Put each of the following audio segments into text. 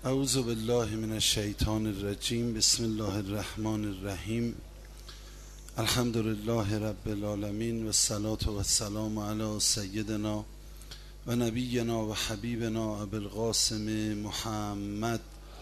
اعوذ بالله من الشیطان الرجیم. بسم الله الرحمن الرحیم. الحمد لله رب العالمین و الصلاة و السلام علی سیدنا و نبینا و حبیبنا ابی القاسم محمد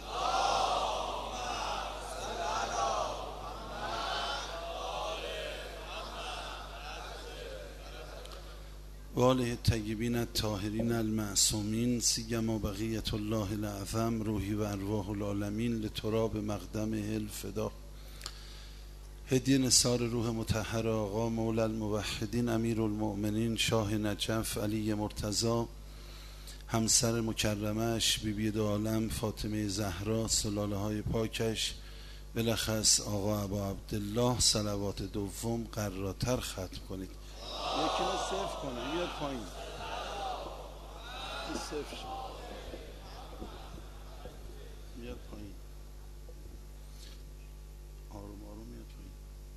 و آله الطیبین الطاهرین المعصومین سیما بقیة الله الاعظم روحی و ارواح العالمین لتراب مقدمه الفدا. هدیه نثار روح مطهر آقا مولا الموحدین امیر المؤمنین شاه نجف علی مرتضی، همسر مکرمش بیبی دو عالم فاطمه زهرا، سلاله های پاکش، بلخص آقا ابا عبدالله. صلوات دوم قراتر ختم کنید. یکی رو صرف کنه بیاد پایین. صرف شد بیاد پایین. آروم آروم بیاد پایین.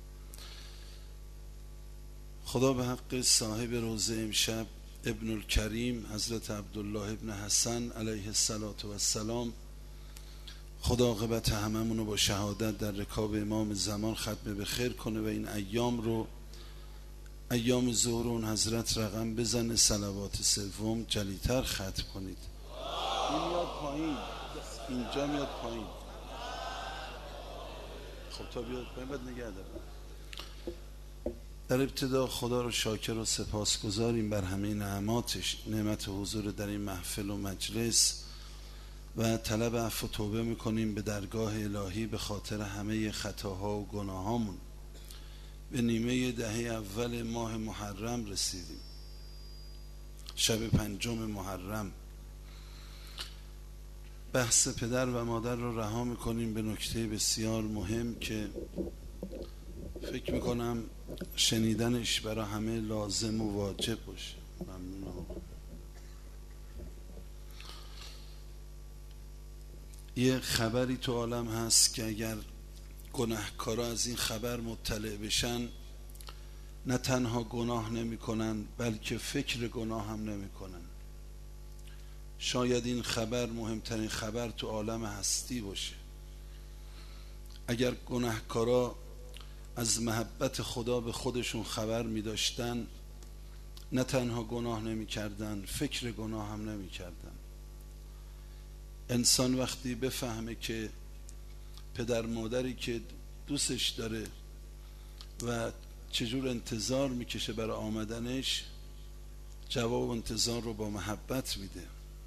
خدا به حق صاحب روزه امشب ابن الکریم حضرت عبدالله ابن حسن علیه السلام، خدا عاقبت هممونو با شهادت در رکاب امام زمان ختم به خیر کنه و این ایام رو ایام ظهور اون حضرت رقم بزنه. صلوات سوم جلیتر ختم کنید. این میاد پایین، اینجا میاد پایین. خب تا بیاد پایین باید نگه دارم. در ابتدا خدا رو شاکر و سپاسگزاریم بر همه نعماتش، نعمت حضور در این محفل و مجلس، و طلب عفو و توبه میکنیم به درگاه الهی به خاطر همه خطاها و گناهامون. به نیمه دهه اول ماه محرم رسیدیم، شب 5 محرم. بحث پدر و مادر رو رها میکنیم به نکته بسیار مهم که فکر میکنم شنیدنش برای همه لازم و واجب باشه. ممنونم. یه خبری تو عالم هست که اگر گناهکارا از این خبر مطلع بشن نه تنها گناه نمی کنن بلکه فکر گناه هم نمی کنن. شاید این خبر مهمترین خبر تو عالم هستی باشه. اگر گناهکارا از محبت خدا به خودشون خبر می داشتن نه تنها گناه نمی کردن فکر گناه هم نمی کردن. انسان وقتی بفهمه که پدر مادری که دوستش داره و چجور انتظار میکشه برای آمدنش، جواب انتظار رو با محبت میده.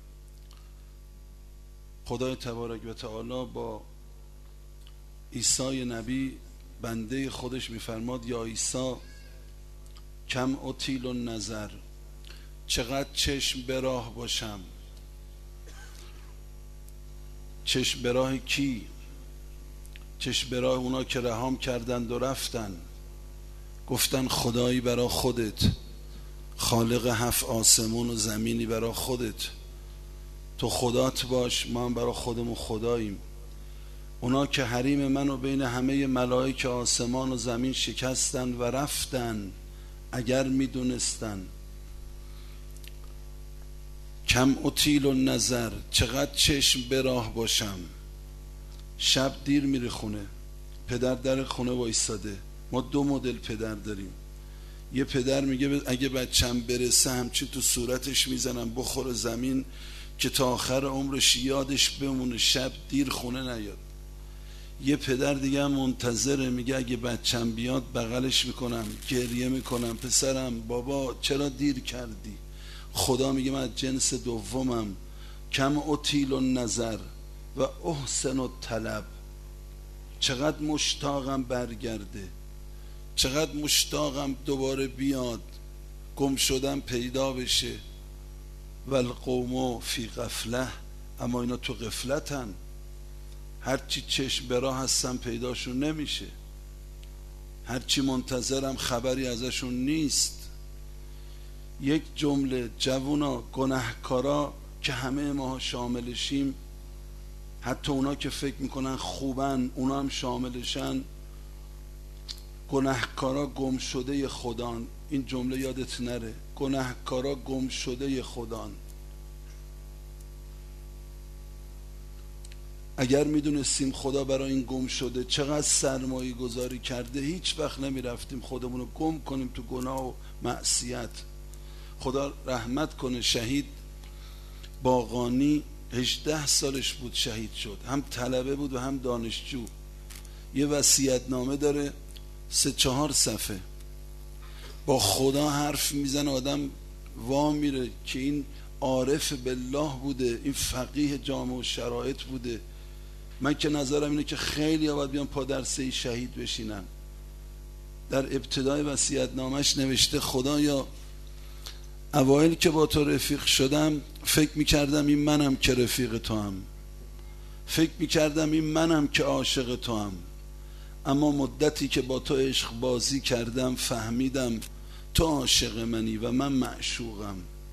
خدای تبارک و تعالی با عیسی نبی بنده خودش میفرماد یا عیسی کم اطیل النظر، چقدر چشم به راه باشم. چشم به راه کی؟ چشم به راه اونا که رهام کردند و رفتن، گفتن خدایی برا خودت، خالق 7 آسمون و زمینی برا خودت، تو خدات باش، ما هم برا خودمون خداییم. اونا که حریم منو بین همه ملائک آسمان و زمین شکستن و رفتن، اگر میدونستن. کم اطیل النظر، چقدر چشم به راه باشم. شب دیر میره خونه، پدر در خونه وایساده. ما 2 مدل پدر داریم. یه پدر میگه اگه بچم برسه همچین تو صورتش میزنم بخور زمین که تا آخر عمرش یادش بمونه شب دیر خونه نیاد. یه پدر دیگه هم منتظره، میگه اگه بچم بیاد بغلش میکنم گریه میکنم پسرم بابا چرا دیر کردی. خدا میگه من از جنس دومم. کم اطیل النظر و احسن الطلب، چقدر مشتاقم برگرده، چقدر مشتاقم دوباره بیاد، گم شدم پیدا بشه. و القوم فی غفله، اما اینا تو غفلتن، هرچی چشم به راه هستم پیداشون نمیشه، هرچی منتظرم خبری ازشون نیست. یک جمله جوونا گناهکارا که همه ما شاملشیم، حتی اونا که فکر میکنن خوبن اونا هم شاملشن، گناهکارا گم شده خدان. این جمله یادت نره، گناهکارا گم شده خدان. اگر میدونستیم خدا برای این گم شده چقدر سرمایه گذاری کرده، هیچ وقت نمیرفتیم خودمون رو گم کنیم تو گناه و معصیت. خدا رحمت کنه، شهید باقانی 18 سالش بود شهید شد، هم طلبه بود و هم دانشجو. یه وصیت‌نامه داره 3-4 صفحه، با خدا حرف میزنه، آدم وا میره که این عارف بالله بوده، این فقیه جامع و شرایط بوده. من که نظرم اینه که خیلی باید بیان پا در سه شهید بشینن. در ابتدای وصیت‌نامش نوشته خدایا اوایل که با تو رفیق شدم فکر میکردم این منم که رفیق تو هم، فکر میکردم این منم که عاشق تو هم، اما مدتی که با تو عشق بازی کردم فهمیدم تو عاشق منی و من معشوقم.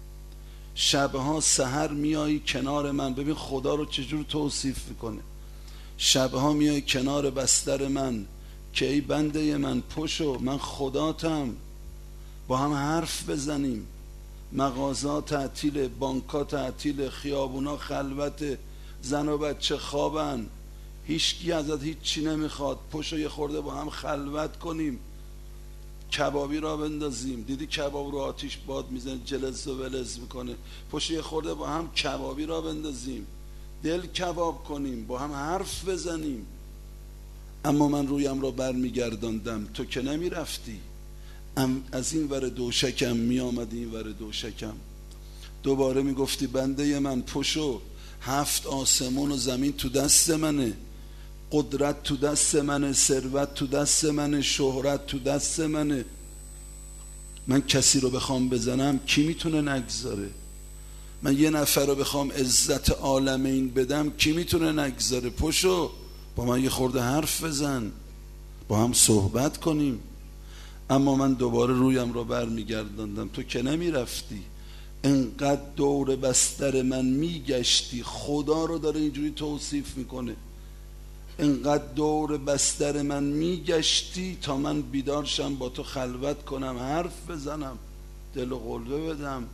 شبها سحر میایی کنار من، ببین خدا رو چجور توصیف میکنه، شبها میای کنار بستر من که ای بنده من پشو من خداتم، با هم حرف بزنیم. مغازه تعطیل، بانکا تعطیل، خیابونا خلوت، زن و بچه خوابن، هیچکی ازت هیچی نمیخواد، پشو یه خورده با هم خلوت کنیم، کبابی را بندازیم. دیدی کباب رو آتیش باد میزنه جلز و ولز میکنه، پشو یه خورده با هم کبابی را بندازیم، دل کباب کنیم، با هم حرف بزنیم. اما من رویم را بر میگرداندم، تو که نمیرفتی، از این ور دوشکم میامدی این ور دوشکم. دوباره میگفتی بنده من پشو 7 آسمون و زمین تو دست منه، قدرت تو دست منه، ثروت تو دست منه، شهرت تو دست منه. من کسی رو بخوام بزنم کی میتونه نگذاره؟ من یه نفر رو بخوام عزت عالمین بدم کی میتونه نگذاره؟ پشو با من یه خورده حرف بزن، با هم صحبت کنیم. اما من دوباره رویم رو بر میگرداندم، تو که نمیرفتی، انقدر دور بستر من میگشتی. خدا رو داره اینجوری توصیف میکنه، انقدر دور بستر من میگشتی تا من بیدارشم، با تو خلوت کنم، حرف بزنم، دل و قلبه بدم،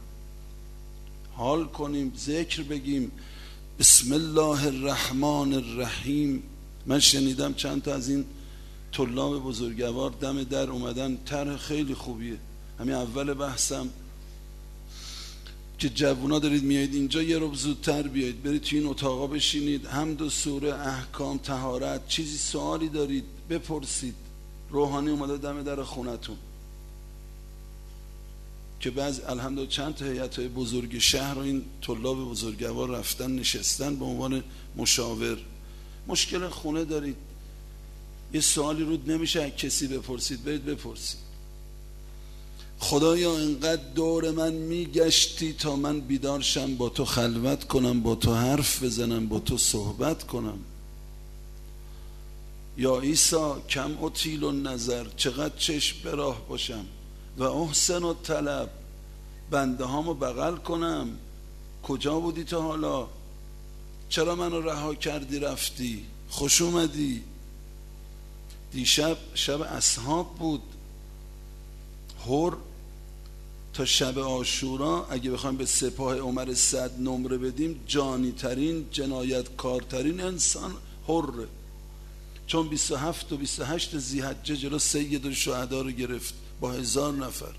حال کنیم، ذکر بگیم. بسم الله الرحمن الرحیم. من شنیدم چند تا از این طلاب بزرگوار دم در اومدن، طرح خیلی خوبیه. همین اول بحثم که جوونا دارید میایید اینجا یه رو زودتر بیایید، برید توی این اتاقا بشینید، حمد و سوره، احکام، طهارت، چیزی سوالی دارید بپرسید. روحانی اومده دم در خونتون که بعض الحمدلله چند تا هیئت‌های بزرگ شهر و این طلاب بزرگوار رفتن نشستن به عنوان مشاور. مشکل خونه دارید، یه سوالی رود نمیشه کسی بپرسید، برید بپرسید. خدایا انقدر دور من میگشتی تا من بیدارشم، با تو خلوت کنم، با تو حرف بزنم، با تو صحبت کنم. یا عیسی کم اطیل النظر، چقدر چشم به راه باشم، و احسن الطلب، بنده هامو بغل کنم. کجا بودی تا حالا؟ چرا منو رها کردی رفتی؟ خوش اومدی. دیشب شب اصحاب بود، هر تا شب عاشورا اگه بخوایم به سپاه عمر سعد نمره بدیم، جانی ترین جنایتکارترین انسان هره، چون 27 و 28 ذی‌حجه جلو سید الشهدا رو گرفت با 1000 نفر.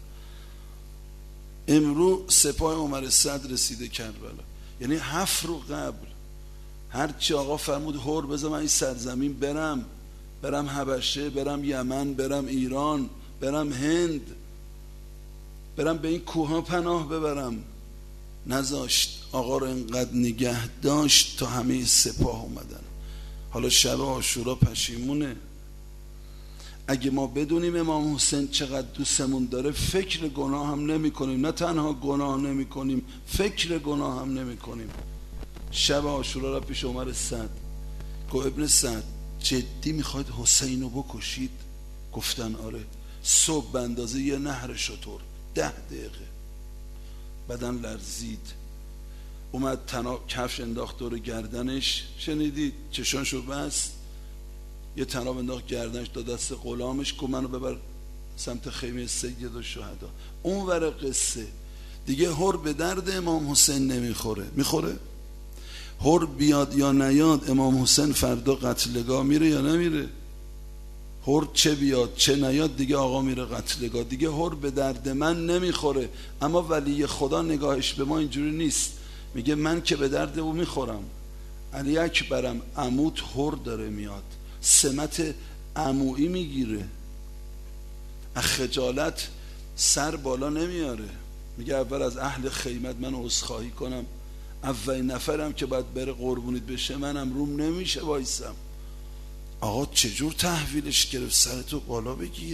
امرو سپاه عمر سعد رسیده کربلا، یعنی 7 رو قبل هرچی آقا فرمود هر بذار من این سرزمین برم حبشه، برم یمن، برم ایران، برم هند، برم به این کوها پناه ببرم، نذاشت. آقا رو انقدر نگه داشت تا همه سپاه اومدن. حالا شب عاشورا پشیمونه. اگه ما بدونیم امام حسین چقدر دوستمون داره، فکر گناه هم نمی کنیم. نه تنها گناه نمی کنیم، فکر گناه هم نمی کنیم. شب عاشورا را پیش عمر سعد گفت ابن سعد جدی میخواید حسین رو بکشید؟ گفتن آره. صبح به اندازه یه نهر شتر 10 دقیقه. بدن لرزید، اومد کفش انداخت دور گردنش، شنیدید چشانشو بست، یه تناب انداخت گردنش، داد دست غلامش، گفت منو ببر سمت خیمه سید الشهدا. اون ور قصه دیگه هر به درد امام حسین نمیخوره. میخوره؟ هر بیاد یا نیاد امام حسین فردا قتلگاه میره یا نمیره؟ هر چه بیاد چه نیاد دیگه آقا میره قتلگاه. دیگه هر به درد من نمیخوره. اما ولی خدا نگاهش به ما اینجوری نیست، میگه من که به درد او میخورم. علی اکبرم عموت هر داره میاد، سمت عمویی میگیره، از خجالت سر بالا نمیاره. میگه اول از اهل خیمت من عذرخواهی کنم، اولین نفرم که باید بره قربونیت بشه منم روم نمیشه وایسم. آقا چجور تحویلش گرفت؟ سرتو بالا بگیر.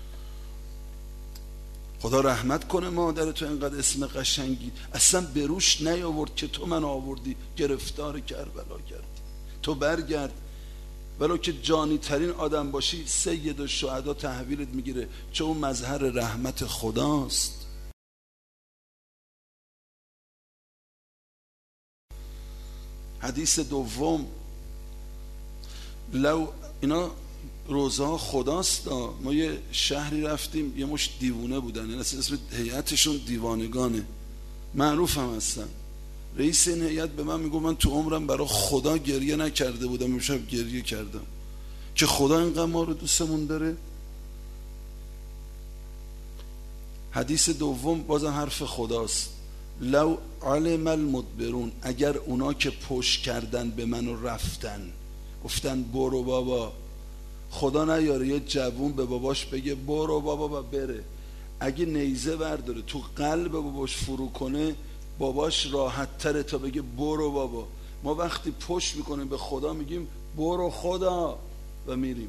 خدا رحمت کنه مادرتو، اینقدر اسم قشنگی اصلا بروش نیاورد که تو من آوردی گرفتار کربلا کردی. تو برگرد، ولو که جانی ترین آدم باشی سید الشهدا تحویلت میگیره، چون اون مظهر رحمت خداست. حدیث دوم، لو اینا روزه ها خداست. ما یه شهری رفتیم یه مش دیوونه بودن، یعنی اسم هیئتشون دیوانگانه، معروف هم هستن. رئیس این هیئت به من میگه من تو عمرم برای خدا گریه نکرده بودم، امشب گریه کردم که خدا اینقدر ما رو دوستمون داره. حدیث دوم بازم حرف خداست، لو علم المدبرون، اگر اونا که پشت کردن به من و رفتن گفتن برو بابا، خدا نیاره یه جوون به باباش بگه برو بابا و بره، اگه نیزه برداره تو قلب باباش فرو کنه باباش راحت تره تا بگه برو بابا. ما وقتی پشت میکنیم به خدا میگیم برو خدا و میریم.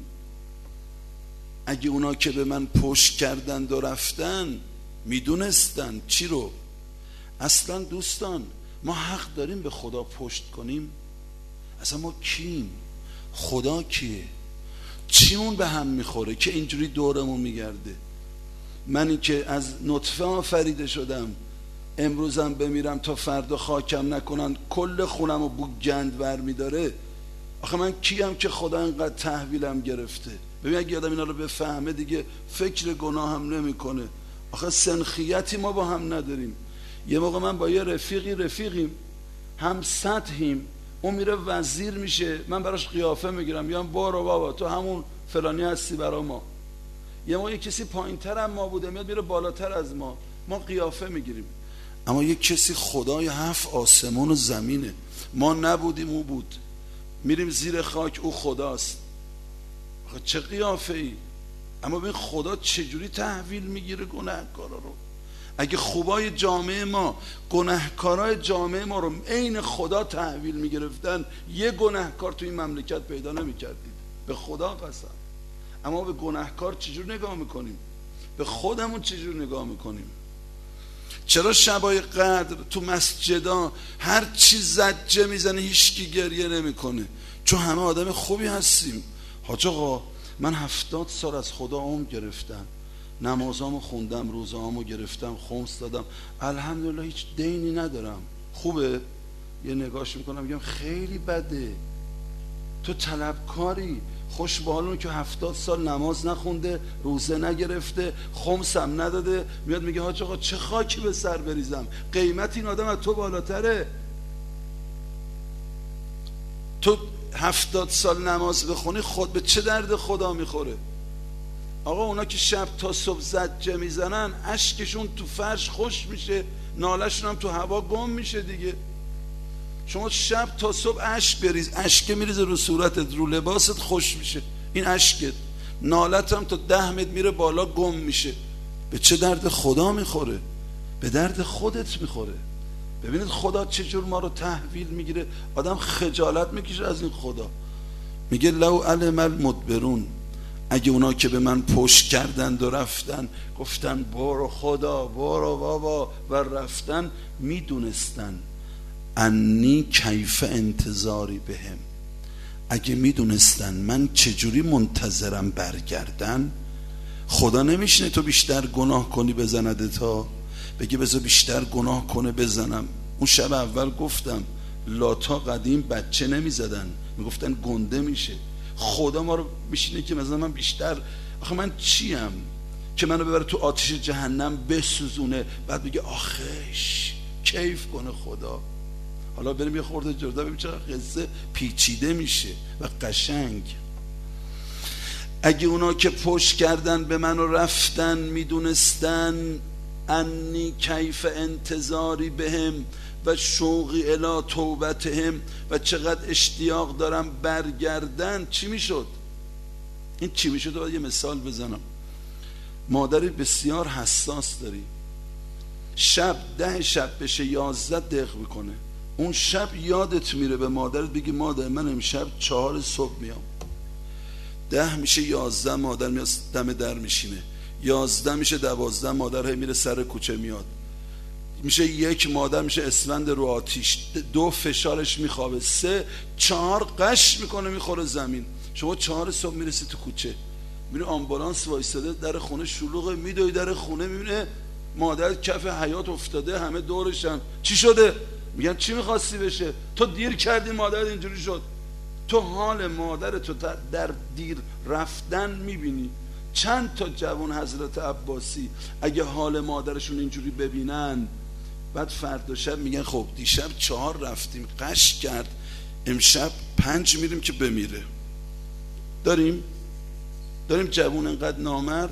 اگه اونا که به من پشت کردند و رفتن میدونستن چی رو؟ اصلا دوستان ما حق داریم به خدا پشت کنیم؟ اصلا ما کیم؟ خدا کیه؟ چیمون به هم میخوره که اینجوری دورمون میگرده؟ منی که از نطفه آفریده شدم امروزم بمیرم تا فردا خاکم نکنن کل خونم رو بو گند بر میداره. آخه من کیم که خدا اینقدر تحویلم گرفته؟ ببین اگه آدم اینا رو بفهمه دیگه فکر گناه هم نمیکنه. آخه سنخیتی ما با هم نداریم. یه موقع من با یه رفیقیم هم سطحیم، اون میره وزیر میشه من براش قیافه میگیرم، میگم برو بابا تو همون فلانی هستی برا ما. یه موقع کسی پایینتر هم ما بوده میاد میره بالاتر از ما قیافه میگیریم. اما یک کسی خدای 7 آسمان و زمینه، ما نبودیم او بود، میریم زیر خاک او خداست. آخه چه قیافه ای؟ اما ببین خدا چجوری تحویل میگیره گناهکارا رو. اگه خوبای جامعه ما گناهکارای جامعه ما رو عین خدا تحویل میگرفتن یه گناهکار تو این مملکت پیدا نمیکردید، به خدا قسم. اما به گناهکار چجور نگاه میکنیم؟ به خودمون چجور نگاه میکنیم؟ چرا شبای قدر تو مسجدا هر چی زجه میزنه هیچکی گریه نمیکنه؟ چون همه آدم خوبی هستیم. حاج آقا من 70 سال از خدا عمر گرفتم، نمازامو خوندم، روزهامو گرفتم، خمس دادم، الحمدلله هیچ دینی ندارم. خوبه؟ یه نگاش میکنم میگم خیلی بده. تو طلبکاری، خوش به حالون که 70 سال نماز نخونده، روزه نگرفته، خمس هم نداده، میاد میگه حاج آقا چه خاکی به سر بریزم، قیمت این آدم از تو بالاتره. تو 70 سال نماز بخونی خود به چه درد خدا میخوره؟ آقا اونا که شب تا صبح زجه میزنن اشکشون تو فرش خوش میشه، نالشون هم تو هوا گم میشه دیگه. شما شب تا صبح اشک بریز، اشک میریزه رو صورتت، رو لباست، خوش میشه این اشکت، نالت هم تا 10 متر میره بالا گم میشه. به چه درد خدا میخوره؟ به درد خودت میخوره. ببینید خدا چجور ما رو تحویل میگیره، آدم خجالت میکشه از این خدا. میگه لو علم المدبرون، اگه اونا که به من پشت کردند و رفتن گفتن برو خدا برو بابا و رفتن، میدونستن انی کیف انتظاری بهم، اگه میدونستن من چجوری منتظرم برگردن. خدا نمیشینه تو بیشتر گناه کنی بزنده تا بگی بذار بیشتر گناه کنه بزنم. اون شب اول گفتم لاتا قدیم بچه نمیزدن، میگفتن گنده میشه. خدا ما رو میشینه که مثلا من بیشتر، آخه من چیم که منو ببره تو آتش جهنم بسوزونه بعد بگه آخش کیف کنه خدا. حالا بریم یه خورده جدا ببینیم چقدر قصه پیچیده میشه و قشنگ. اگه اونا که پشت کردن به من و رفتن میدونستن انی کیف انتظاری بهم و شوقی الی توبتهم و چقدر اشتیاق دارم برگردن، چی میشد؟ این چی میشد؟ باید یه مثال بزنم. مادری بسیار حساس داری، شب 10 شب بشه 11 دق میکنه، اون شب یادت میره به مادرت بگی مادر من امشب 4 صبح میام. 10 میشه 11 مادر میاد دم در میشینه، 11 میشه 12 مادر هی میره سر کوچه میاد، میشه 1 مادر میشه اسفند رو آتیش، 2 فشارش میخوابه، 3 4 قش میکنه میخوره زمین. شما 4 صبح میرسی تو کوچه میره آمبولانس وایساده در خونه شلوغه، میدوی در خونه میبینه مادر کف حیاط افتاده، همه دورشن. چی شده؟ میگن چی میخواستی بشه؟ تو دیر کردی مادرت اینجوری شد. تو حال مادرتو در دیر رفتن میبینی. چند تا جوان حضرت عباسی اگه حال مادرشون اینجوری ببینن بعد فردا شب میگن خب دیشب 4 رفتیم قش کرد، امشب 5 میریم که بمیره. داریم جوان انقدر نامرد.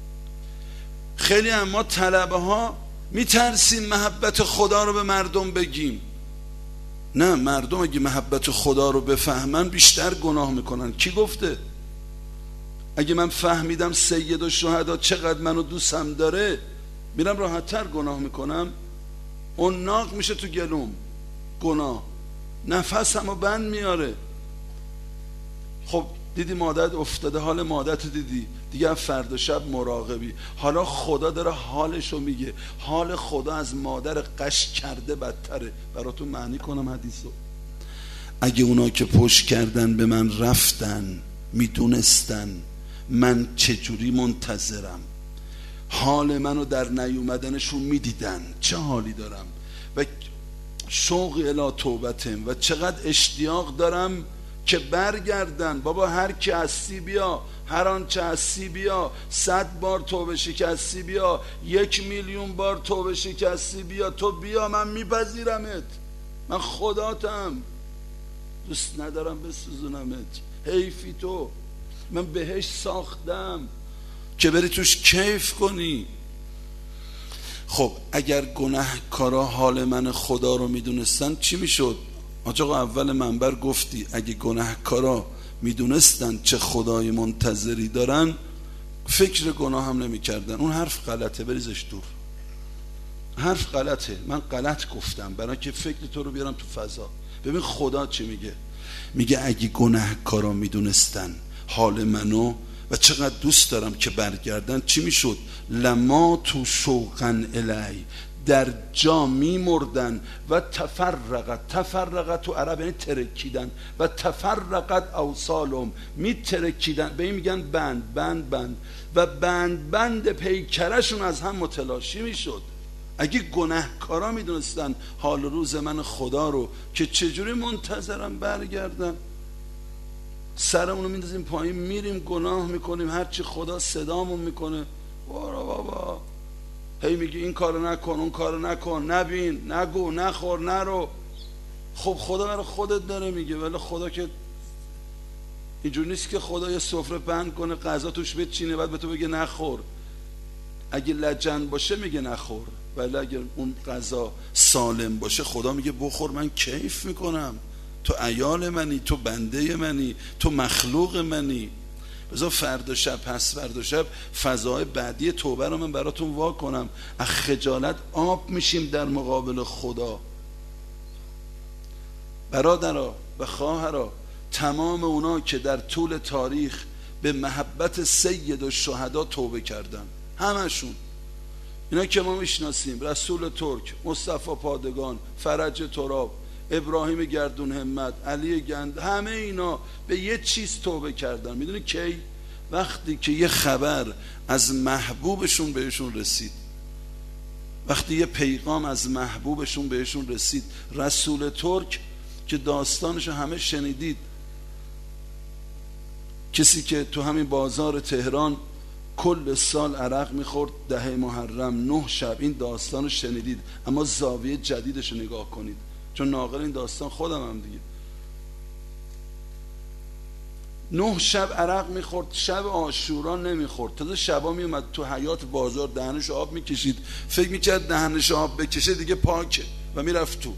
خیلی اما طلبه ها میترسیم محبت خدا رو به مردم بگیم. نه، مردم اگه محبت خدا رو بفهمن بیشتر گناه میکنن. کی گفته؟ اگه من فهمیدم سید الشهدا چقدر منو دوستم داره میرم راحت‌تر گناه میکنم. اون ناق میشه تو گلوم گناه، نفسمو بند میاره. خب دیدی مادرت افتاده، حال مادرت دیدی دیگه، فردا شب مراقبی. حالا خدا داره حالشو میگه، حال خدا از مادر قش کرده بدتره. براتون معنی کنم حدیثو. اگه اونا که پشت کردن به من رفتن میدونستن من چجوری منتظرم، حال منو در نیومدنشون میدیدن چه حالی دارم و شوق الی توبتم و چقدر اشتیاق دارم که برگردن. بابا هر کی هستی بیا، هر آنچه هستی بیا، 100 بار توبه شکستی بیا، 1,000,000 بار توبه شکستی بیا، تو بیا من میپذیرمت، من خداتم، دوست ندارم بسوزونمت، حیفی تو، من بهش ساختم که بری توش کیف کنی. خب اگر گناهکارا حال من خدا رو میدونستن چی میشد؟ آقا اول منبر گفتی اگه گناهکارا میدونستن چه خدای منتظری دارن فکر گناه هم نمیکردن. اون حرف غلطه، بریزش دور. حرف غلطه، من غلط گفتم برای که فکر تو رو بیارم تو فضا. ببین خدا چی میگه؟ میگه اگه گناهکارا میدونستن حال منو و چقدر دوست دارم که برگردن چی میشد؟ لما تو شوقن الی، در جا میمردن و تفرقت تو عرب یعنی ترکیدن و تفرقت اوصالهم، میترکیدن، به این میگن بند و بند پیکرشون از هم متلاشی میشد. اگه گناهکارا میدونستن حال روز من خدا رو که چجوری منتظرم برگردن، سرمونو میندازیم پایین میریم گناه میکنیم، هرچی خدا صدامون میکنه بارا بابا هی میگی این کارو نکن اون کارو نکن، نبین، نگو، نخور، نرو. خب خدا برای خودت داره میگه، ولی خدا که اینجور نیست که خدا یه سفره پهن کنه غذا توش بچینه بعد به تو بگه نخور. اگه لجن باشه میگه نخور، ولی اگه اون غذا سالم باشه خدا میگه بخور، من کیف میکنم، تو عیال منی، تو بنده منی، تو مخلوق منی. بذار فردا شب پس فردا شب فضای بعدی توبه رو من براتون وا کنم. از خجالت آب میشیم در مقابل خدا. برادرها و خواهرها، تمام اونا که در طول تاریخ به محبت سید الشهدا توبه کردن، همشون اینا که ما میشناسیم، رسول ترک، مصطفی پادگان، فرج تراب، ابراهیم گردون همت، علی گند، همه اینا به یه چیز توبه کردن. میدونی کی؟ وقتی که یه خبر از محبوبشون بهشون رسید، وقتی یه پیغام از محبوبشون بهشون رسید. رسول ترک که داستانشو همه شنیدید، کسی که تو همین بازار تهران کل سال عرق میخورد 10 محرم 9 شب، این داستانو شنیدید، اما زاویه جدیدشو نگاه کنید. چون ناقل این داستان خودم هم دیگه. 9 شب عرق میخورد، شب عاشورا نمیخورد. تازه شبا میومد تو حیاط بازار دهنش آب میکشید، فکر میکرد دهنش آب بکشه دیگه پاکه و میرفت تو.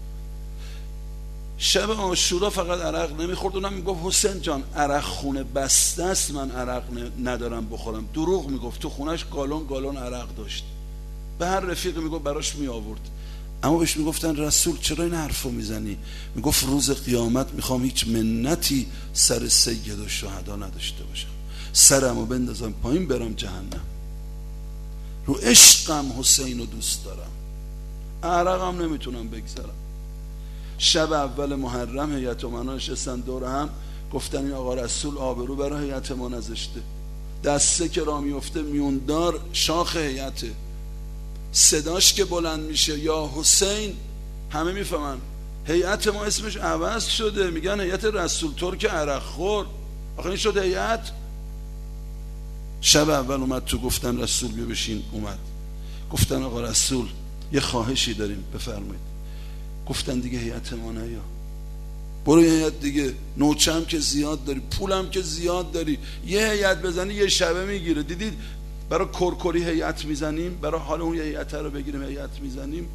شب عاشورا فقط عرق نمیخورد. اونم میگفت حسین جان عرق خونه بسته است، من عرق ندارم بخورم. دروغ میگفت، تو خونش گالون عرق داشت. به هر رفیق میگفت براش میآورد. اما بهش میگفتن رسول چرا این حرفو میزنی؟ میگفت روز قیامت میخوام هیچ منتی سر سید الشهدا نداشته باشم، سرمو بندازم پایین برم جهنم. رو عشقم حسین رو دوست دارم، عرقم نمیتونم بگذارم. شب اول محرم هیئت امنا نشستن دور هم، گفتن این آقا رسول آبرو برای هیئت ما نذاشته. دسته که را میفته میوندار شاخ هیئته، صداش که بلند میشه یا حسین، همه میفهمن هیئت ما اسمش عوض شده، میگن هیئت رسول ترک عرق خور. آخه این شد هیئت. شب اول اومد تو، گفتن رسول بیا بشین. اومد، گفتن آقا رسول یه خواهشی داریم بفرمایید. گفتن دیگه هیئت ما نیا، برو یه هیئت دیگه، نوچم که زیاد داری، پولم که زیاد داری، یه هیئت بزنی یه شبه میگیره. دیدید برای کرکری هیئت میزنیم، برای حال اون یه هیئت رو بگیریم هیئت میزنیم.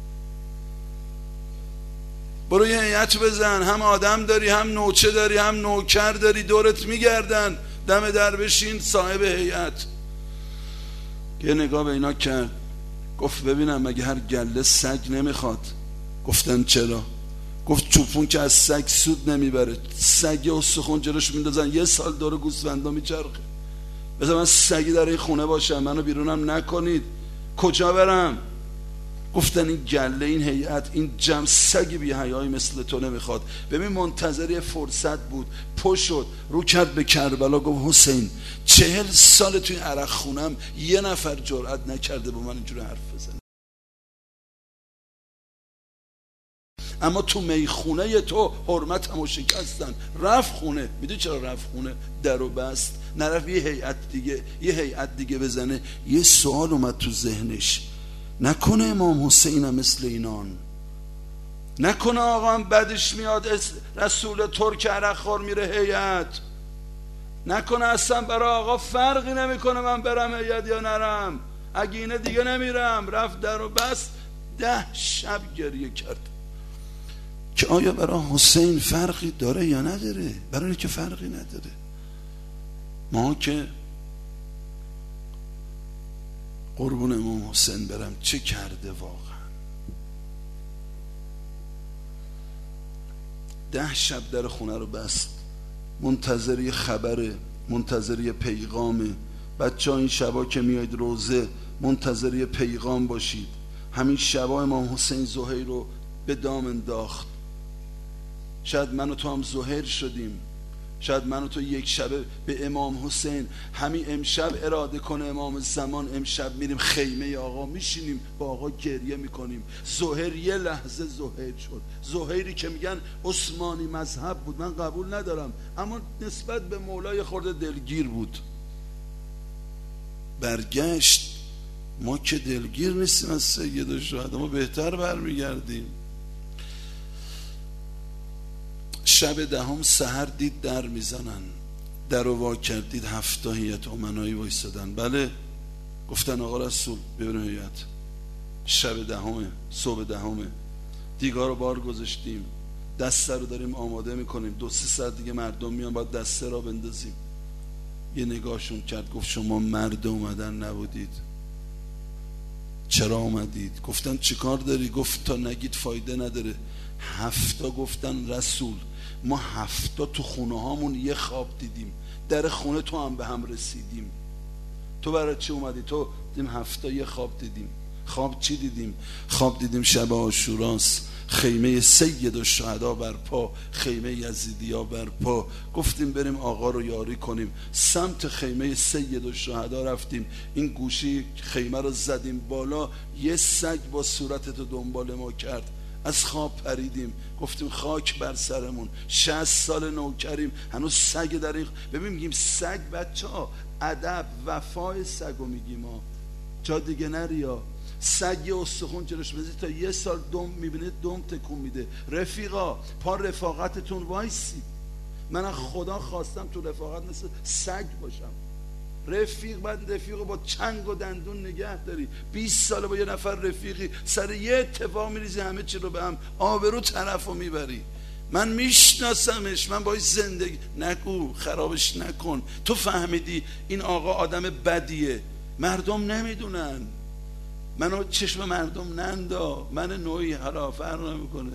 برو یه هیئت بزن، هم آدم داری، هم نوچه داری، هم نوکر داری، دورت میگردن، دم در بشین صاحب هیئت. یه نگاه به اینا کرد، گفت ببینم مگه هر گله سگ نمیخواد؟ گفتن چرا؟ گفت چوپون که از سگ سود نمیبره، سگ استخون جلوش میندازن یه سال دور گوسفندا میچرخه. بذار من سگی در این خونه باشم، منو بیرونم نکنید، کجا برم؟ گفتن این گله، این هیئت، این جمع سگی بی حیایی مثل تو نمیخواد. ببین منتظر فرصت بود، پشت شد رو کرد به کربلا، گفت حسین 40 سال توی عرق خونم یه نفر جرئت نکرده با من اینجوری حرف بزنه، اما تو میخونه تو حرمتمو شکستن. رفت خونه. میدونی چرا رفت خونه؟ درو بست، نرفت یه هیئت دیگه بزنه. یه سوال اومد تو ذهنش، نکنه امام حسین هم مثل اینان؟ نکنه آقا هم بدش میاد رسول ترک عرق خور میره هیئت؟ نکنه اصلا برای آقا فرقی نمیکنه من برم هیئت یا نرم؟ اگه اینه دیگه نمیرم. رفت درو بست. 10 شب گریه کرد که آیا برای حسین فرقی داره یا نداره؟ برای اینه که فرقی نداره. ما که قربون امام حسین برم چه کرده واقعا. 10 شب در خونه رو بست، منتظری خبره، منتظری پیغامه. بچه ها این شبا که میاید روزه منتظری پیغام باشید. همین شبا امام حسین زهیر رو به دام انداخت. شاید من و تو هم زهیر شدیم، شاید من و تو یک شبه به امام حسین. همین امشب اراده کنه امام زمان، امشب میریم خیمه آقا، میشینیم با آقا گریه میکنیم. زهیر یه لحظه زهیر شد. زهیری که میگن عثمانی مذهب بود، من قبول ندارم، اما نسبت به مولای خورده دلگیر بود. برگشت. ما که دلگیر نیستیم از سید الشهدا، ما بهتر برمیگردیم. شب 10 سحر دید در میزنن، در رو وا کردید 7 هیئت امنایی وایسادن. بله. گفتن آقا رسول ببینیم هیئت. شب 10 صبح 10 دیگار رو بار گذاشتیم، دسته رو داریم آماده میکنیم، 2-3 ساعت دیگه مردم میان باید دسته را بندازیم. یه نگاهشون کرد، گفت شما مرد اومدن نبودید، چرا اومدید؟ گفتن چی کار داری؟ گفت تا نگید فایده نداره. 7 گفتن رسول ما 7 تو خونه هامون یه خواب دیدیم، در خونه تو هم به هم رسیدیم، تو برای چی اومدی؟ تو دیدیم 7 یه خواب دیدیم. خواب چی دیدیم؟ خواب دیدیم شب عاشوراست، خیمه سید الشهدا برپا، خیمه یزیدیا برپا. گفتیم بریم آقا رو یاری کنیم، سمت خیمه سید الشهدا رفتیم، این گوشی خیمه رو زدیم بالا، یه سگ با صورتتو دنبال ما کرد. از خواب پریدیم، گفتیم خاک بر سرمون، 60 سال نوکریم هنوز سگ در این. ببین میگیم سگ، بچه ها ادب وفای سگو میگیم ها، جا دیگه نریا. سگ یه استخون جلوش بزنید تا 1 سال دم میبینه دم تکون میده. رفیقا پا رفاقتتون وایسی. من از خدا خواستم تو رفاقت مثل سگ باشم. بعد رفیق با چنگ و دندون نگه داری. 20 ساله با یه نفر رفیقی، سر یه اتفاق میریزی همه چی رو به هم، آبرو طرف رو میبری. من میشناسمش، من باید زندگی نگو، خرابش نکن. تو فهمیدی این آقا آدم بدیه، مردم نمیدونن، منو چشم مردم نندا، من نوعی حالا فرق نمیکنه.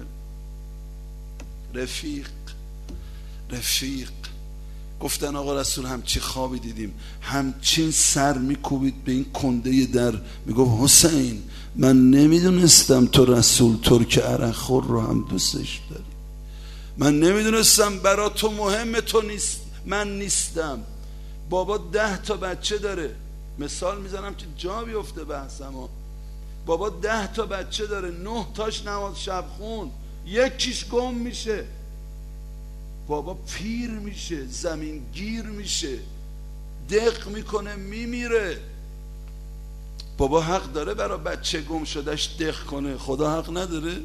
رفیق گفتن آقا رسول همچی خوابی دیدیم، همچین سر میکوبید به این کنده در، میگفت حسین من نمیدونستم تو رسول ترک عرق خور رو هم دوستش داری، من نمیدونستم برا تو مهمه، تو نیست من نیستم. بابا 10 تا بچه داره، مثال میزنم که جا بیفته بحثم. بابا 10 تا بچه داره، 9 تاش نماز شب خون، یکیش گم میشه. بابا پیر میشه، زمین گیر میشه، دق میکنه میمیره. بابا حق داره برای بچه گم شدهش دق کنه، خدا حق نداره؟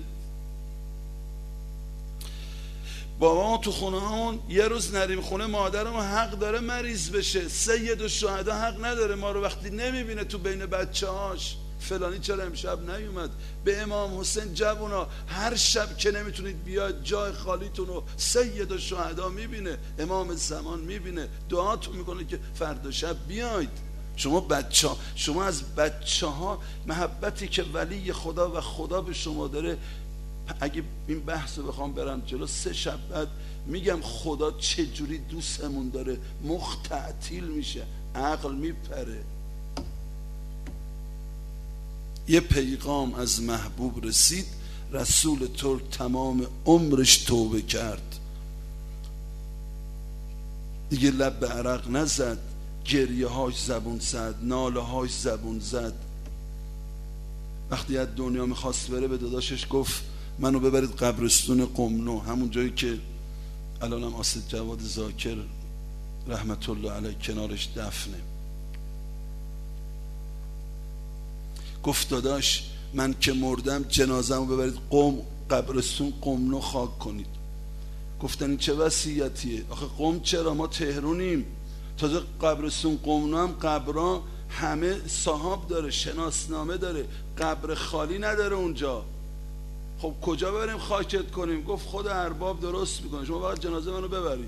بابا ما تو خونه همون یه روز نریم خونه مادرم حق داره مریض بشه. سید الشهدا حق نداره ما رو وقتی نمیبینه تو بین بچه هاش فلانی چرا امشب نیومد. به امام حسین جوونا هر شب که نمیتونید بیاید جای خالیتون رو سید الشهدا میبینه، امام زمان میبینه، دعاتون میکنه که فردا شب بیاید. شما از بچه ها محبتی که ولی خدا و خدا به شما داره، اگه این بحث رو بخوام برم جلو 3 شب بعد میگم خدا چجوری دوستمون داره، مخ تعطیل میشه، عقل میپره. یه پیغام از محبوب رسید، رسول ترک تمام عمرش توبه کرد، دیگه لب به عرق نزد، گریه هاش زبون زد، ناله هاش زبون زد. وقتی از دنیا میخواست بره به داداشش گفت منو ببرید قبرستون قمنو، همون جایی که الانم آسد جواد زاکر رحمت الله علیه کنارش دفنه. گفت داداش من که مردم جنازه‌مو ببرید قبرستون قمنو خاک کنید. گفتن این چه وصیتیه؟ آخه قم چرا، ما تهرونیم، تازه قبرستون قمنو هم قبرها همه صاحب داره، شناسنامه داره، قبر خالی نداره اونجا. خب کجا بریم خاکت کنیم؟ گفت خود ارباب درست میکنه، شما فقط جنازه منو ببرید.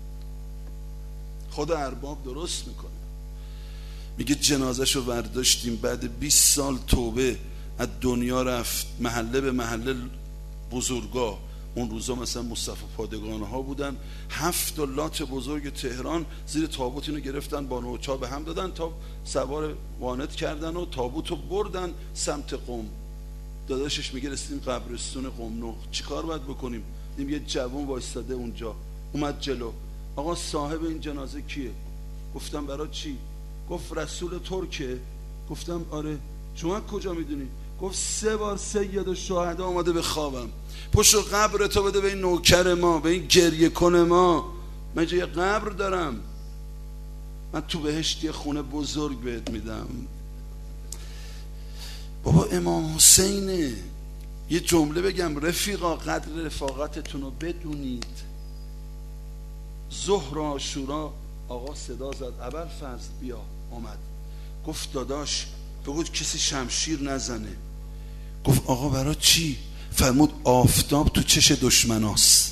خود ارباب درست میکنه. میگه جنازهشو برداشتیم، بعد 20 سال توبه از دنیا رفت، محله به محله بزرگا. اون روزا مثلا مصطفی پادگان ها بودن، 7 لات بزرگ تهران زیر تابوت اینو گرفتن با نوچا به هم دادن تا سوار وانت کردن و تابوتو بردن سمت قم. داداشش میگه رسیدیم قبرستون قمنو، چیکار باید بکنیم؟ دیدیم یه جوون وایستاده اونجا، اومد جلو. آقا صاحب این جنازه کیه؟ گفتم برای چی؟ گفت رسول ترکه. گفتم آره. شما کجا میدونی؟ گفت 3 بار سید الشهدا اومده به خوابم، پشت قبر تو بده به این نوکر ما، به این گریه کن ما. من یه قبر دارم، من تو بهشت خونه بزرگ بهت میدم. بابا امام حسینه. یه جمله بگم، رفیقا قدر رفاقتتون رو بدونید. ظهر عاشورا آقا صدا زد، ابوالفضل بیا. اومد گفت داداش بگو کسی شمشیر نزنه. گفت آقا برای چی؟ فرمود آفتاب تو چش دشمناست.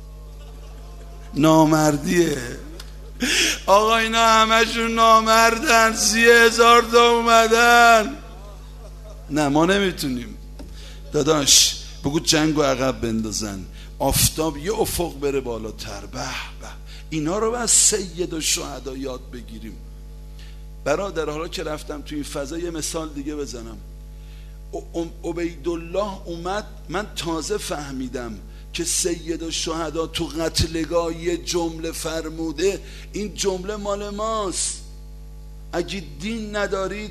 نامردیه آقا، اینا همشون نامردن، 30,000 تا اومدن. نه ما نمیتونیم داداش، بگو جنگو عقب بندازن، آفتاب یه افق بره بالاتر. به به، اینا رو از سید الشهدا یاد بگیریم. برادر حالا که رفتم توی این فضا یه مثال دیگه بزنم. عبیدالله اومد، من تازه فهمیدم که سید الشهدا تو قتلگاه یه جمله فرموده، این جمله مال ماست. اگه دین ندارید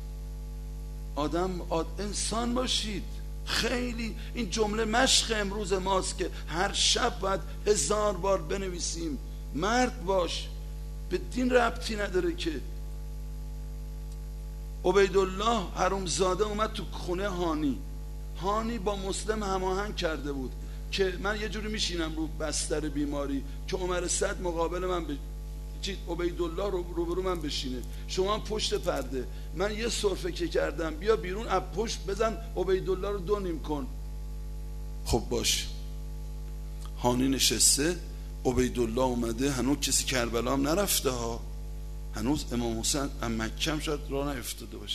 انسان باشید. خیلی این جمله مشق امروز ماست که هر شب باید 1000 بار بنویسیم. مرد باش، به دین ربطی نداره که. عبیدالله حرومزاده اومد تو خونه هانی با مسلم هماهنگ کرده بود که من یه جوری میشینم رو بستر بیماری که عمر سعد مقابل من عبیدالله روبرو من بشینه، شما پشت پرده، من یه سرفه که کردم بیا بیرون از پشت بزن عبیدالله رو 2 نیم کن. خب باش. هانی نشسته، عبیدالله اومده، هنوز کسی کربلا هم نرفته ها، هنوز امام حسین هم مکه هم شاید راه نیفتاده باشه.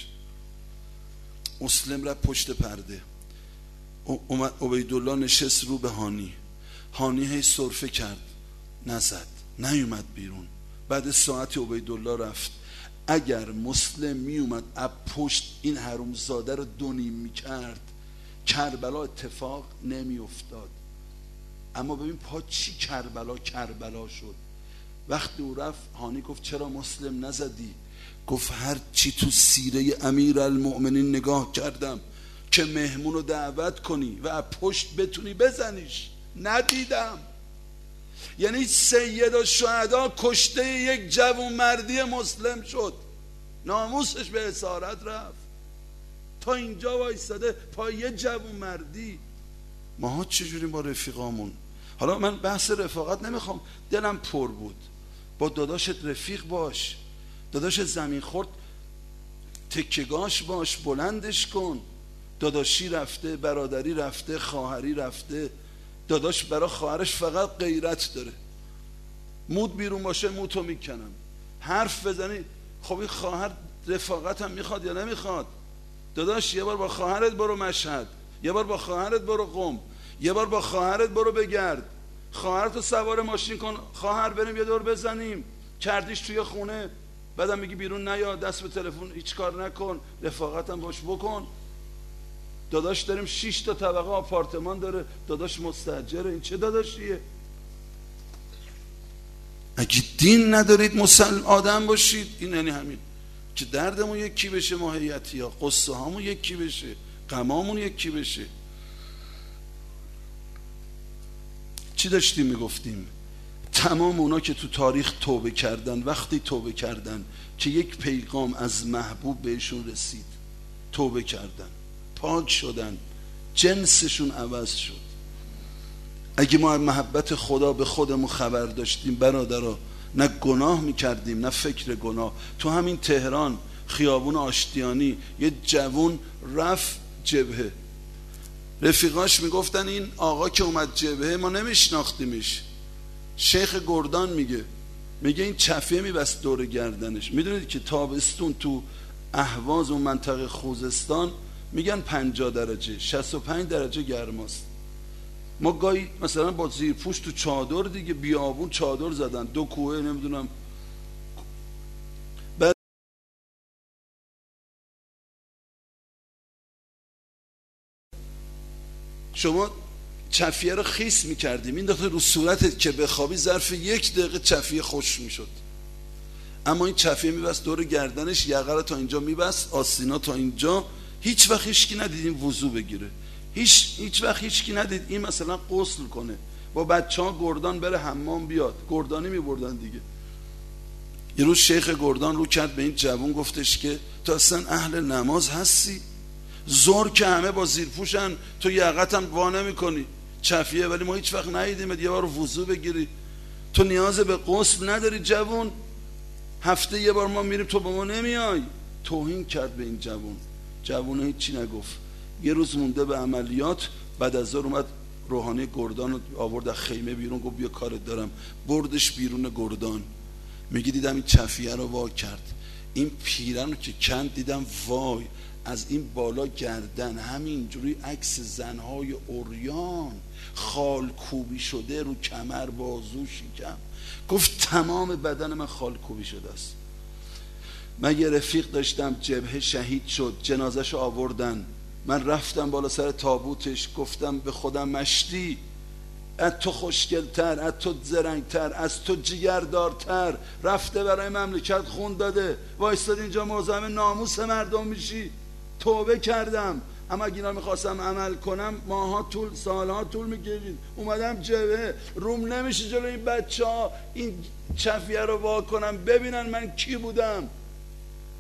مسلم رفت پشت پرده، عبیدالله نشست رو به هانی هی سرفه کرد، نزد، نیومد بیرون. بعد ساعتی عبیدالله رفت. اگر مسلم میومد از پشت این حرومزاده رو 2 نیم میکرد کربلا اتفاق نمیافتاد. اما ببین پا چی کربلا شد. وقتی او رفت هانی گفت چرا مسلم نزدی؟ گفت هر چی تو سیره امیرالمؤمنین نگاه کردم که مهمون رو دعوت کنی و از پشت بتونی بزنیش، ندیدم. یعنی سید الشهدا کشته یک جوان مردی مسلم شد، ناموسش به اسارت رفت، تا اینجا وایستاده پای یه جوان مردی. ماها چجوری با رفیقامون؟ حالا من بحث رفاقت نمیخوام، دلم پر بود. با داداشت رفیق باش، داداشت زمین خورد تکگاش باش، بلندش کن. داداشی رفته، برادری رفته، خواهری رفته. داداش برای خواهرش فقط غیرت داره، مود بیرون باشه موتو میکنم. حرف بزنی خب این خواهر رفاقت هم میخواد یا نمیخواد؟ داداش یه بار با خواهرت برو مشهد، یه بار با خواهرت برو قم، یه بار با خواهرت برو بگرد، خواهرتو سوار ماشین کن، خواهر بریم یه دور بزنیم، کردیش توی خونه، بعدم میگی بیرون نیا، دست به تلفن هیچ کار نکن، رفاقت هم باش بکن. داداش داریم 6 تا طبقه آپارتمان داره، داداش مستاجره، این چه داداشیه؟ اگه دین ندارید آدم باشید، این یعنی همین که دردمون یکی بشه، ماهیتی ها قصه هامون یکی بشه، غمامون یکی بشه. چی داشتیم میگفتیم؟ تمام اونا که تو تاریخ توبه کردن، وقتی توبه کردن که یک پیغام از محبوب بهشون رسید، توبه کردن، پاک شدن، جنسشون عوض شد. اگه ما محبت خدا به خودمون خبر داشتیم برادرها، نه گناه میکردیم نه فکر گناه. تو همین تهران خیابون آشتیانی یه جوون رفت جبهه، رفیقاش میگفتن این آقا که اومد جبهه ما نمیشناختیمش. شیخ گردان میگه این چفیه میبست دور گردنش. میدونید که تابستون تو اهواز و منطقه خوزستان میگن 50 درجه 65 درجه گرماست. ما گاهی مثلا با زیرپوش تو چادر دیگه، بیابون چادر زدن، 2 کوه نمیدونم. شما چفیه رو خیس میکردیم این دفعه رو صورتت که بخوابی ظرف 1 دقیقه چفیه خوش میشد. اما این چفیه میبست دور گردنش، یقه رو تا اینجا میبست، آستینا تا اینجا. هیچ وقت هیچکی ندید این وضو بگیره، هیچ وقت هیچکی ندید این مثلا غسل کنه، با بچه ها گردان بره حمام بیاد، گردانی میبردن دیگه. یه روز شیخ گردان رو کرد به این جوون، گفتش که تو اصلا اهل نماز هستی؟ زور که همه با زیرپوشن، تو یقت هم وا نمی‌کنی، چفیه، ولی ما هیچ وقت ندیدیم یه بار وضو بگیری. تو نیاز به غسل نداری جوون، هفته یه بار ما میریم تو با ما نمیای. توهین کرد به این جوون هیچی نگفت. یه روز مونده به عملیات، بعد از ظهر اومد روحانی گردان رو آورد از خیمه بیرون، گفت بیا کارت دارم، بردش بیرون گردان. میگی دیدم این چفیه رو وا کرد، این پیرن رو که کند دیدم وای، از این بالا گردن همینجوری عکس زنهای عریان، خال کوبی شده رو کمر، بازو، شکم. گفت تمام بدن من خال کوبی شده است. من یه رفیق داشتم جبهه شهید شد، جنازش رو آوردن، من رفتم بالا سر تابوتش، گفتم به خودم مشتی، از تو خوشگلتر، از تو زرنگتر، از تو جگردارتر رفته برای مملکت خون داده، وایستاد اینجا مزاحم ناموس مردم میشی. توبه کردم، اما اگه اینا میخواستم عمل کنم سالها طول میکشید. اومدم جبهه، روم نمیشه جلو این بچه ها این چفیه رو وا کنم ببینن من کی بودم.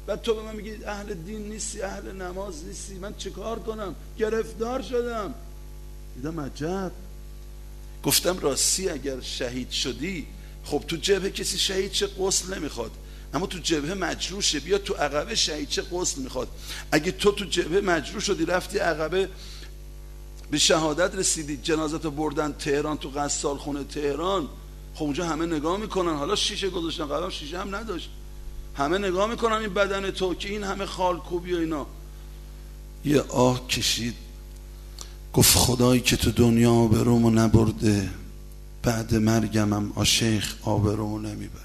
بعد تو به من میگی اهل دین نیستی، اهل نماز نیستی، من چه کار کنم؟ گرفتار شدم. دیدم عجب. گفتم راستی اگر شهید شدی، خب تو جبهه کسی شهید چه غسل نمیخواد، اما تو جبهه مجروح شه، بیا تو عقبه شهید چه غسل میخواد. اگه تو جبهه مجروح شدی رفتی عقبه به شهادت رسیدی، جنازتو بردن تهران، تو غسال خونه تهران، خب اونجا همه نگاه میکنن، حالا شیشه گذاشتن، قبلا شیشه هم نداشت، همه نگاه میکنن این بدن تو که این همه خالکوبی و اینا. یه آه کشید، گفت خدایی که تو دنیا آبرومو نبرده، بعد مرگم هم آشیخ آبرومو نمیبره.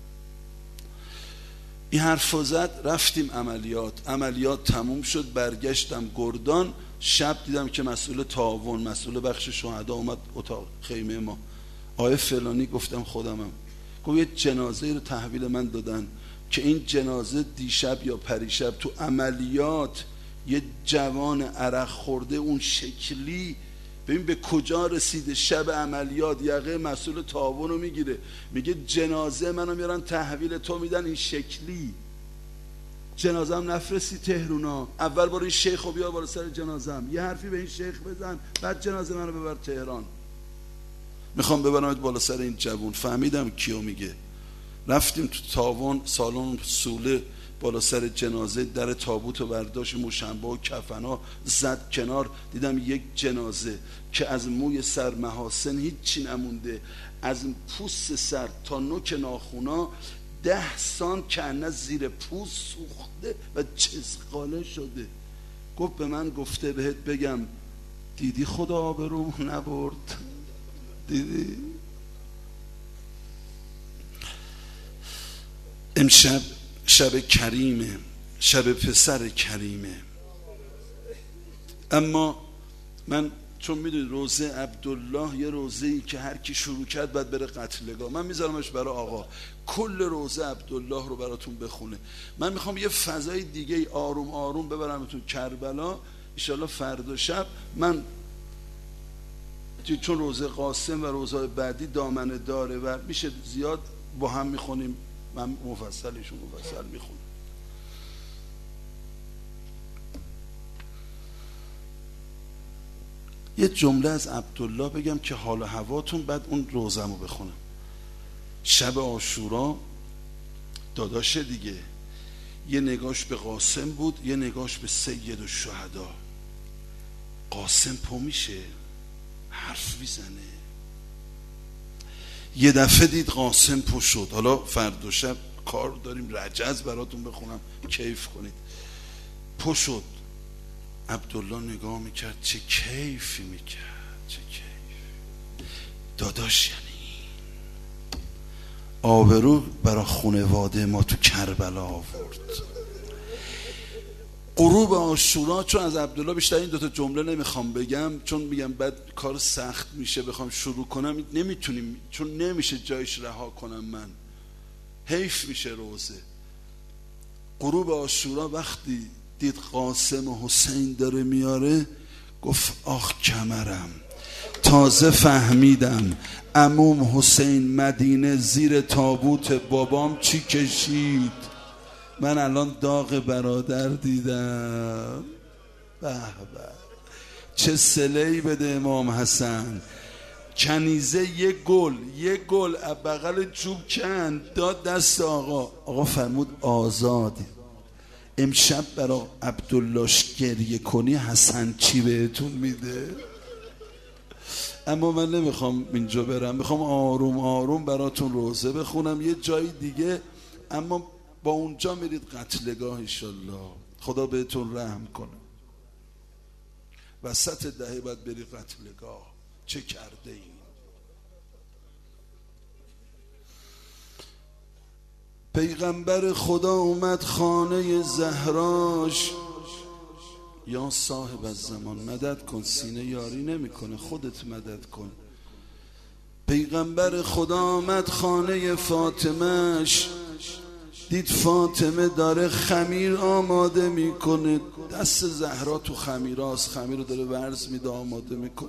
این حرف زد. رفتیم عملیات تموم شد، برگشتم گردان. شب دیدم که مسئول تعاون، مسئول بخش شهدا اومد اتاق خیمه ما. آیه فلانی، گفتم خودمم. گفت یه جنازه رو تحویل من دادن که این جنازه دیشب یا پریشب تو عملیات یه جوان عرق خورده اون شکلی، ببین به کجا رسیده، شب عملیات یقه مسئول تعاون رو میگیره، میگه جنازه منو میارن تحویل تو میدن این شکلی. جنازه هم نفرستی تهرونا، اول برو این شیخ رو بیار بالا سر جنازه هم، یه حرفی به این شیخ بزن، بعد جنازه منو ببر تهران. میخوام ببرمت بالا سر این جوون. فهمیدم کیو میگه. رفتیم تو تعاون، سالن سوله، بالا سر جنازه، در تابوت و برداشت، موشنبه و کفنا زد کنار. دیدم یک جنازه که از موی سر محاسن هیچی نمونده، از پوست سر تا نوک ناخونا 10 سانت کنه زیر پوست سوخته و چسقاله شده. گفت به من گفته بهت بگم دیدی خدا آبروم نبرد؟ دیدی؟ امشب شب کریمه، شب پسر کریمه. اما من چون میدونید روزه عبدالله یه روزه‌ای که هر کی شروع کرد باید بره قتلگاه، من میذارمش برای آقا کل روزه عبدالله رو براتون بخونه. من میخوام یه فضای دیگه آروم آروم ببرمتون کربلا. انشالله فردا شب من چون روزه قاسم و روزهای بعدی دامنه داره و میشه زیاد با هم میخونیم، من مفصل میخونم. یه جمله از عبدالله بگم که حال و هواتون، بعد اون روزمو بخونم. شب عاشورا داداش دیگه، یه نگاش به قاسم بود، یه نگاش به سید الشهدا. قاسم پا میشه حرف میزنه، یه دفعه دید قاسم پا شد. حالا فردا شب کار داریم، رجز براتون بخونم کیف کنید. پا شد، عبدالله نگاه میکرد، چه کیفی میکرد، چه کیف. داداش یعنی آبرو برا خانواده ما تو کربلا آورد. غروب عاشورا، چون از عبدالله بیشتر این دوتا جمله نمیخوام بگم، چون میگم بعد کار سخت میشه بخوام شروع کنم، نمیتونیم، چون نمیشه جایش رها کنم، من حیف میشه روزه. غروب عاشورا وقتی دید قاسم و حسین داره میاره، گفت آخ کمرم، تازه فهمیدم عموم حسین مدینه زیر تابوت بابام چی کشید. من الان داغ برادر دیدم. به به، چه صله‌ای بده امام حسن. کنیزه یه گل بغل چوب کند داد دست آقا فرمود آزادی. امشب برای عبداللهش گریه کنی حسن چی بهتون میده؟ اما من نمیخوام اینجا برم، میخوام آروم آروم براتون روزه بخونم یه جای دیگه. اما با اونجا میرید قتلگاه انشالله، خدا بهتون رحم کنه. وسط دهه باید بری قتلگاه. چه کرده این؟ پیغمبر خدا اومد خانه زهراش، یا صاحب الزمان مدد کن، سینه یاری نمیکنه، خودت مدد کن. پیغمبر خدا آمد خانه فاطمهش، دید فاطمه داره خمیر آماده میکنه، دست زهرا تو خمیراست، خمیر رو داره ورز میده آماده میکنه.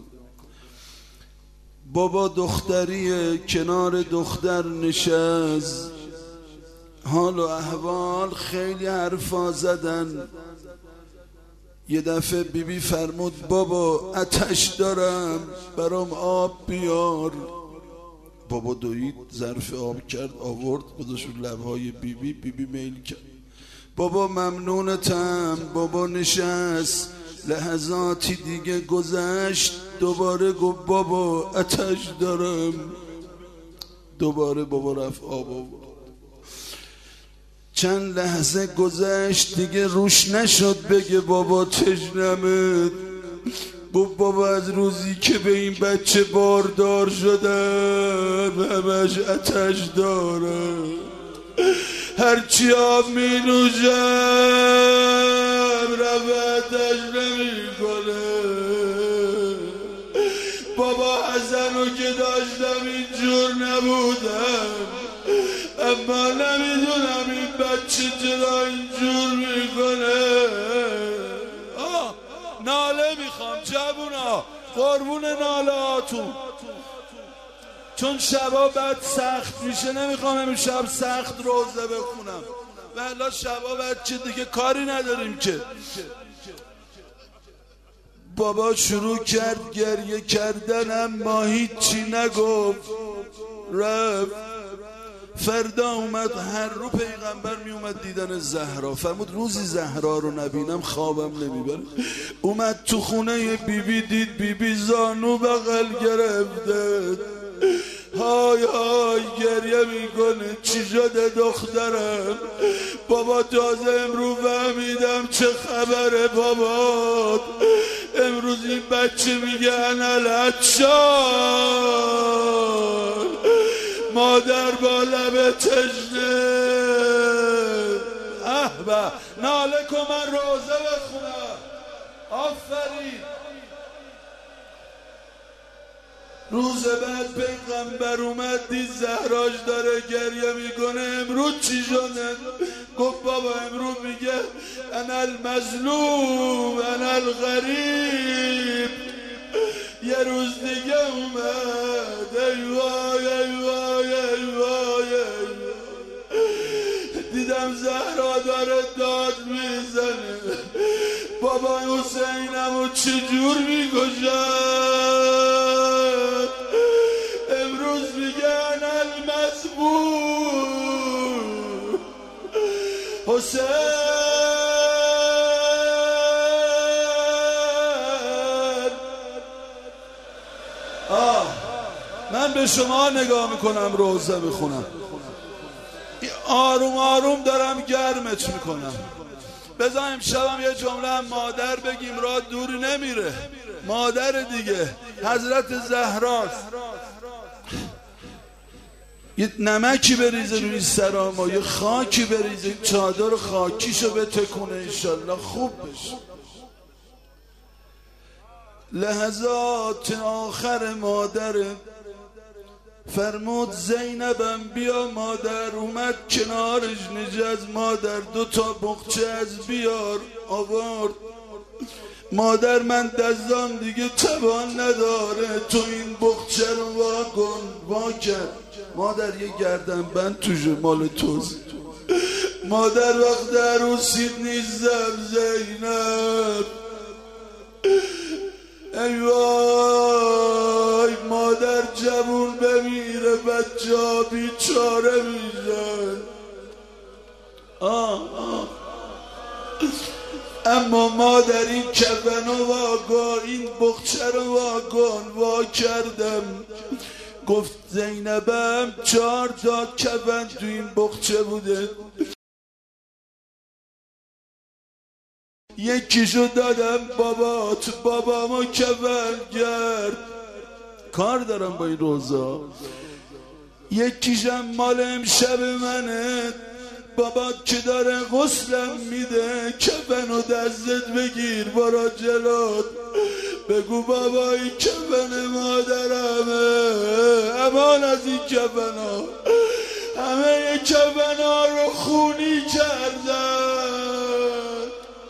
بابا دختری کنار دختر نشست، حال و احوال خیلی حرفا زدن. یه دفعه بیبی فرمود بابا آتش دارم برام آب بیار. بابا دوید ظرف آب کرد آورد گذاشت رو لبهای بیبی. بیبی میل کرد بابا ممنونتم. بابا نشست، لحظاتی دیگه گذشت، دوباره گفت بابا آتش دارم. دوباره بابا رفت آب آورد. چند لحظه گذشت دیگه روش نشد بگه بابا تشنمه. گفت بابا از روزی که به این بچه باردار شدم همش آتش داره، هرچی آب می نوشم رفت آتش نمی کنه. بابا حسنو که داشتم اینجور نبودم، اما نمیدونم این بچه چرا اینجور میکنه. ناله میخوام جوونا، قربون ناله هاتون، چون شبا بعد سخت میشه. نمیخوام امشب سخت روزه بخونم ولی شبا بچه دیگه کاری نداریم که. بابا شروع کرد گریه کردن اما هیچی نگفت، رفت. فردا اومد، هر رو پیغمبر می اومد دیدن زهرا. فرمود روزی زهرا رو نبینم خوابم نمیبره. اومد تو خونه بیبی دید بیبی زانو بغل گرفته، های های گریه میکنه چی شده دخترم؟ بابا تازه امروز فهمیدم چه خبره بابا. امروز این بچه میگه انا العطشان، مادر با لب تشنه. احبه ناله کن من روزه بخونم. آفرین. روز بعد پیغمبر اومد دید زهراش داره گریه میکنه. امروز چی شده؟ گفت بابا امروز میگه انا المظلوم انا الغریب. یه روز دیگه اومد ای وای ای وای ای وای ای. دیدم زهرا داره داد میزنه بابا حسینمو چجور میکشن. امروز میگن المذبوح حسین. من به شما نگاه میکنم روزه میخونم، آروم آروم دارم گرمت میکنم. بذاریم شبم یه جمله هم مادر بگیم، راه دوری نمیره. مادر دیگه حضرت زهراست. یه نمکی بریزه روی سرما، یه خاکی بریزه، چادر خاکیشو بتکونه انشالله خوب بشه. لحظات آخر مادر فرمود زینبم بیا. مادر اومد کنارش نشست. مادر 2 تا بقچه از بیار آورد. مادر من دستام دیگه توان نداره، تو این بقچه رو وا کن. وا کرد. مادر یه گردن بند توشه مال توست. مادر وقت عروسیت نیستم زینب. ای وای مادر جوون بمیره بچه ها بیچاره میشن. اما مادر این کفن رو واگن، این بخچه رو واگن. وا کردم. گفت زینبم 4 تا کفن تو این بخچه بوده، یکیشو دادم بابات، بابامو کفن کرد. کار دارم با این روزا. یکیشم مال امشب منه، بابات که داره غسلم میده کفنو دستت بگیر برا جلوت بگو بابا این کفن مادرمه، امان از این کفنا. همه کفنا رو خونی کردن.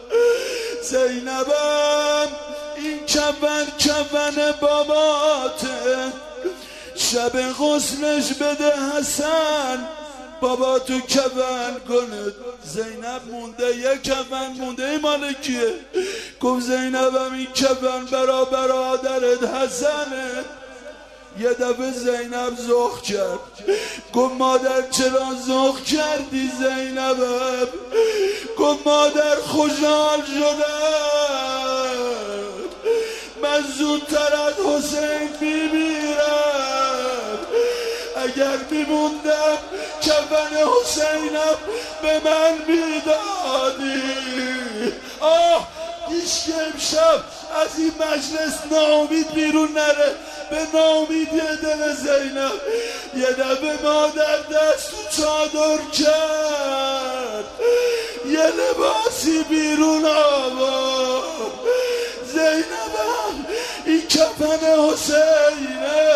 زینبم این کفن باباته، شب غسلش بده حسن بابا تو کفن کنه. زینب مونده، یه کفن مونده، این مال کیه؟ گفت زینبم این کفن برا برادرت حسنه. یه دفعه زینب ذوق کرد، گفت مادر چرا ذوق کردی زینبم؟ گفت مادر خوشحال شدم، من زودتر از حسین میمیرم، اگر میموندم کفن حسینم به من میدادی. آه هیچ که امشب از این مجلس ناامید بیرون نره، به ناامیدی دل زینب. یه دفعه مادر دست تو چادر کرد، یه لباسی بیرون آورد. زینبم این کفن حسینه.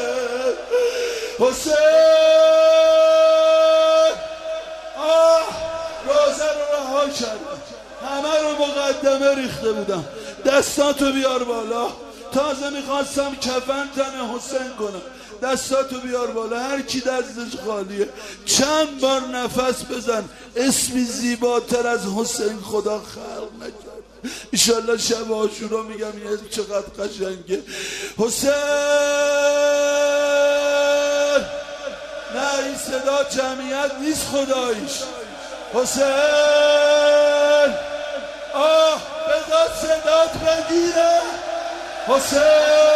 حسین روزه رو رها کردم، همه رو مقدمه ریخته بودم. دستاتو بیار بالا، تازه میخواستم کفن تن حسین کنم. دستاتو بیار بالا، هر کی دستش خالیه چند بار نفس بزن. اسمی زیباتر از حسین خدا خلق نکرد. انشالله شب عاشورا میگم این اسم چقدر قشنگه. حسین. نه این صدا جمعیت نیست خداییش. حسین. بذار صدات بگیره. حسین.